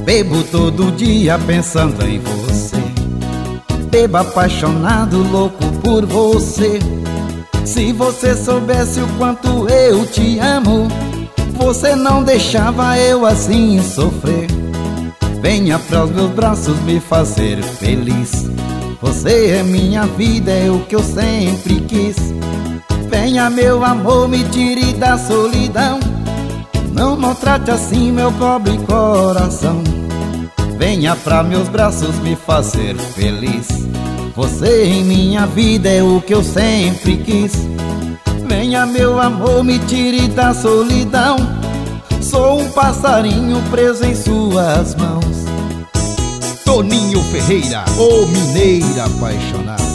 Bebo todo dia pensando em você. Bebo apaixonado, louco por você. Se você soubesse o quanto eu te amo, você não deixava eu assim sofrer. Venha pros meus braços me fazer feliz. Você é minha vida, é o que eu sempre quis. Venha meu amor, me tire da solidão. Não maltrate assim meu pobre coração. Venha pra meus braços me fazer feliz. Você em minha vida é o que eu sempre quis. Venha meu amor, me tire da solidão. Sou um passarinho preso em suas mãos. Toninho Ferreira, o mineiro apaixonado.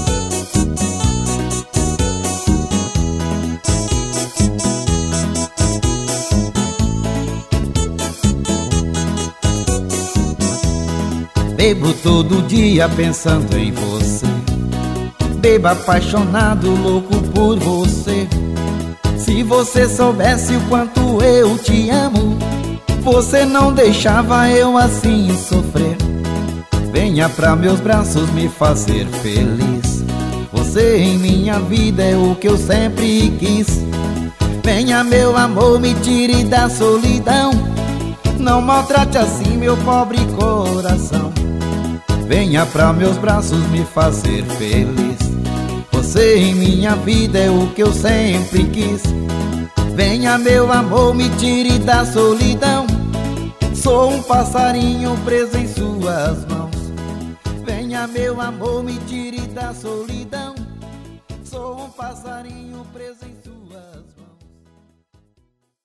Bebo todo dia pensando em você. Bebo apaixonado, louco por você. Se você soubesse o quanto eu te amo, você não deixava eu assim sofrer. Venha pra meus braços me fazer feliz. Você em minha vida é o que eu sempre quis. Venha meu amor, me tire da solidão. Não maltrate assim meu pobre coração. Venha pra meus braços me fazer feliz. Você em minha vida é o que eu sempre quis. Venha meu amor, me tire da solidão. Sou um passarinho preso em suas mãos. Venha meu amor, me tire da solidão. Sou um passarinho preso em suas mãos.